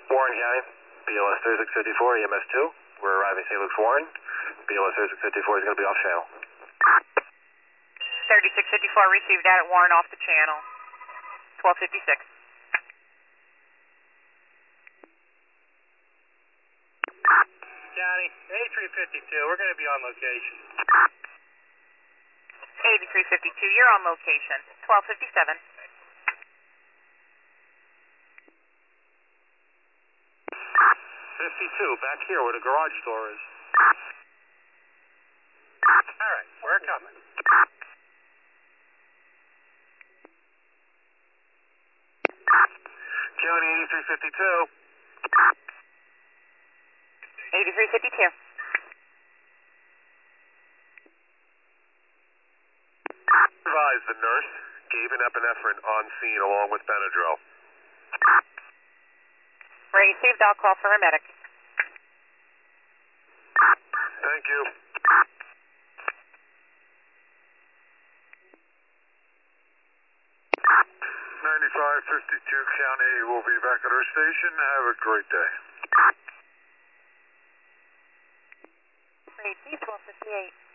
Warren County, BLS 3654, EMS 2. We're arriving St. Luke's Warren. BLS 3654 is going to be off channel. 3654 received that at Warren off the channel. 1256. County, 8352, we're going to be on location. 8352, you're on location. 1257. 52, back here where the garage door is. All right, we're coming. County 8352. 8352. Advise the nurse gave an epinephrine on scene along with Benadryl. Received, I'll call for a medic. Thank you. 9552 County will be back at our station. Have a great day. Great, 1258.